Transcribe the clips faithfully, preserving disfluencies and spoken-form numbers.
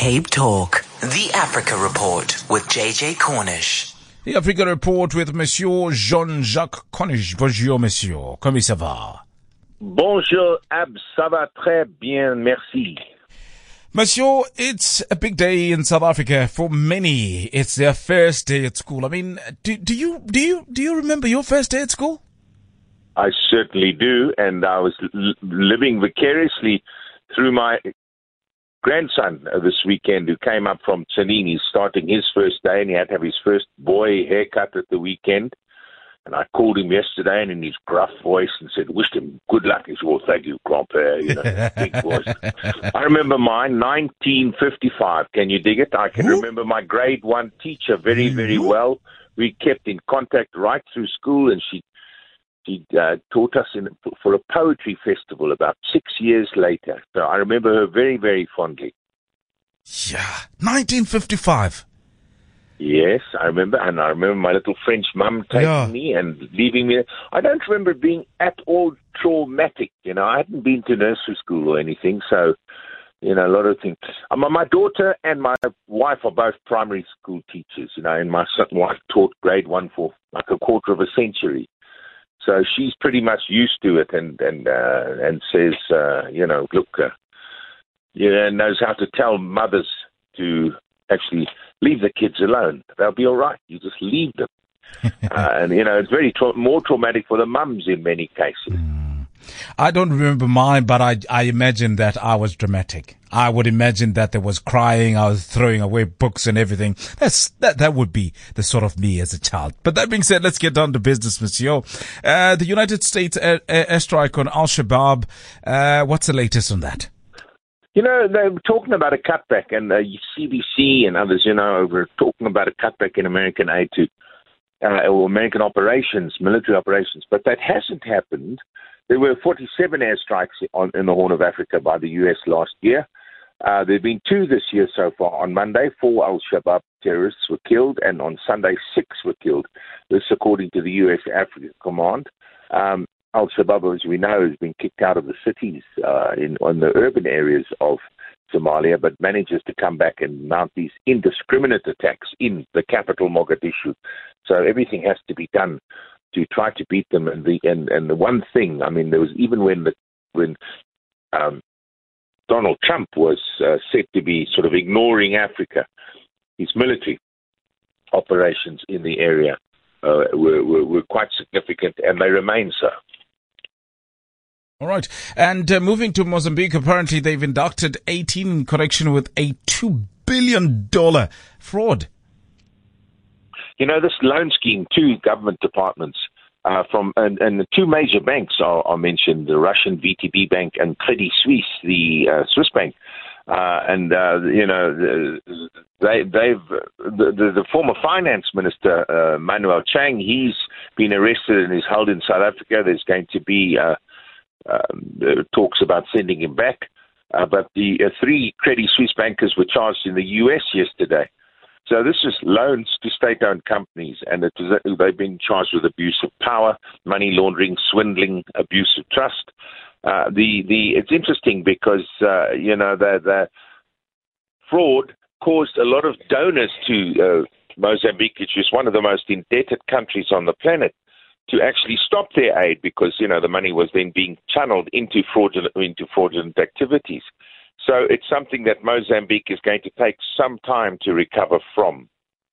Cape Talk, the Africa Report with J J Cornish. The Africa Report with Monsieur Jean-Jacques Cornish. Bonjour, monsieur. Comment ça va? Bonjour, Ab, ça va très bien, merci. Monsieur, it's a big day in South Africa. For many, it's their first day at school. I mean, do, do you do you do you remember your first day at school? I certainly do, and I was l- living vicariously through my grandson uh, this weekend, who came up from Tsenin. He's starting his first day, and he had to have his first boy haircut at the weekend. And I called him yesterday, and in his gruff voice, and said, "Wished him good luck." He said, "Well, thank you, grandpa." You know, big voice. I remember mine, nineteen fifty-five. Can you dig it? I can Ooh. remember my grade one teacher very, very Ooh. well. We kept in contact right through school, and she she uh, taught us in, for a poetry festival about six years later. So I remember her very, very fondly. Yeah, nineteen fifty-five. Yes, I remember, and I remember my little French mum taking Yeah. me and leaving me. I don't remember it being at all traumatic. You know, I hadn't been to nursery school or anything, so, you know, a lot of things. Um, my daughter and my wife are both primary school teachers, you know, and my son, wife taught grade one for like a quarter of a century. So she's pretty much used to it, and and uh, and says, uh, you know, look, uh, yeah, knows how to tell mothers to actually leave the kids alone. They'll be all right. You just leave them. uh, and, you know, it's very tra- more traumatic for the mums in many cases. Mm. I don't remember mine, but I, I imagine that I was dramatic. I would imagine that there was crying. I was throwing away books and everything. That's, that, that would be the sort of me as a child. But that being said, let's get down to business, monsieur. Uh, the United States air, air, airstrike on Al-Shabaab. Uh, what's the latest on that? You know, they were talking about a cutback, and uh, C B C and others, you know, were talking about a cutback in American aid to, uh, or American operations, military operations. But that hasn't happened. There were forty-seven airstrikes on, in the Horn of Africa by the U S last year. Uh, there have been two this year so far. On Monday, four Al-Shabaab terrorists were killed, and on Sunday, six were killed. This according to the U S Africa Command. Um, Al-Shabaab, as we know, has been kicked out of the cities uh, in on the urban areas of Somalia, but manages to come back and mount these indiscriminate attacks in the capital, Mogadishu. So everything has to be done to try to beat them. And the and, and the one thing, I mean, there was even when the when um, Donald Trump was uh, said to be sort of ignoring Africa, his military operations in the area uh, were, were were quite significant, and they remain so. All right. And uh, moving to Mozambique, apparently they've inducted eighteen in connection with a two billion dollars fraud. You know, this loan scheme, two government departments uh, from, and, and the two major banks are, are mentioned, the Russian V T B Bank and Credit Suisse, the uh, Swiss bank. Uh, and, uh, you know, they, they've, the, the, the former finance minister, uh, Manuel Chang, he's been arrested and is held in South Africa. There's going to be uh, Um, uh, talks about sending him back. Uh, but the uh, three Credit Suisse bankers were charged in the U S yesterday. So this is loans to state-owned companies, and it is, they've been charged with abuse of power, money laundering, swindling, abuse of trust. Uh, the, the, it's interesting because, uh, you know, the, the fraud caused a lot of donors to uh, Mozambique, which is one of the most indebted countries on the planet, to actually stop their aid because, you know, the money was then being channeled into fraudulent, into fraudulent activities. So it's something that Mozambique is going to take some time to recover from.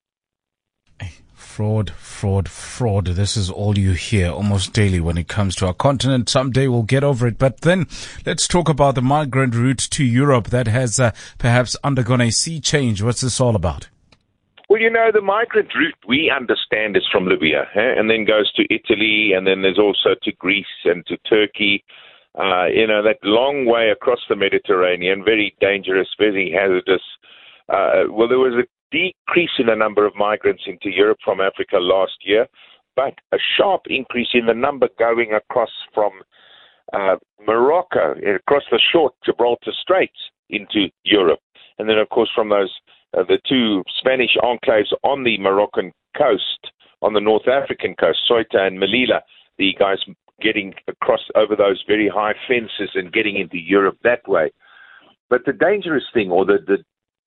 Fraud, fraud, fraud. This is all you hear almost daily when it comes to our continent. Someday we'll get over it. But then let's talk about the migrant route to Europe that has uh, perhaps undergone a sea change. What's this all about? Well, you know, the migrant route we understand is from Libya, eh? and then goes to Italy, and then there's also to Greece and to Turkey. Uh, you know, that long way across the Mediterranean, very dangerous, very hazardous. Uh, well, there was a decrease in the number of migrants into Europe from Africa last year, but a sharp increase in the number going across from uh, Morocco, across the short Gibraltar Straits into Europe. And then, of course, from those Uh, the two Spanish enclaves on the Moroccan coast, on the North African coast, Ceuta and Melilla, the guys getting across over those very high fences and getting into Europe that way. But the dangerous thing, or the, the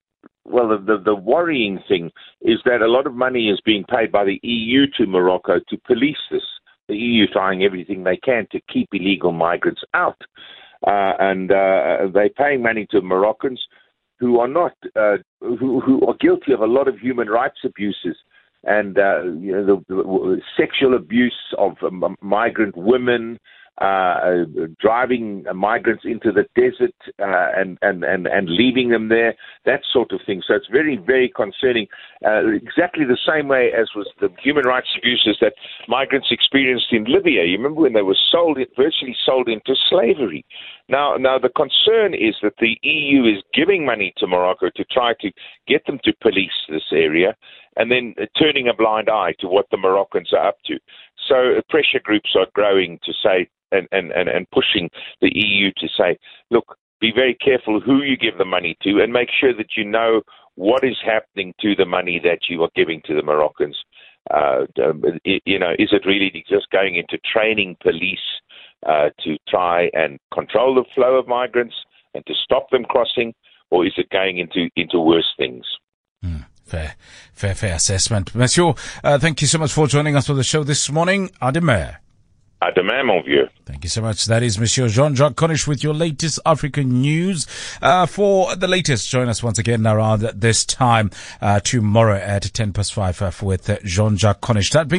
well, the, the, the worrying thing is that a lot of money is being paid by the E U to Morocco to police this. The E U trying everything they can to keep illegal migrants out. Uh, and uh, they're paying money to Moroccans who are not, uh, who, who are guilty of a lot of human rights abuses and uh, you know, the, the sexual abuse of um, migrant women, uh, driving migrants into the desert uh, and, and, and, and leaving them there, that sort of thing. So it's very, very concerning, uh, exactly the same way as was the human rights abuses that migrants experienced in Libya. You remember when they were sold, virtually sold into slavery. Now, now the concern is that the E U is giving money to Morocco to try to get them to police this area and then turning a blind eye to what the Moroccans are up to. So uh, pressure groups are growing to say, and, and, and, and pushing the E U to say, look, be very careful who you give the money to and make sure that you know what is happening to the money that you are giving to the Moroccans. Uh, you know, is it really just going into training police uh, to try and control the flow of migrants and to stop them crossing, or is it going into, into worse things? Mm. Fair, fair, fair assessment. Monsieur, uh, thank you so much for joining us for the show this morning. Ademaire. Ademaire, mon vieux. Thank you so much. That is Monsieur Jean-Jacques Cornish with your latest African news. Uh, for the latest, join us once again around this time uh, tomorrow at ten past five uh, with uh, Jean-Jacques Cornish. That being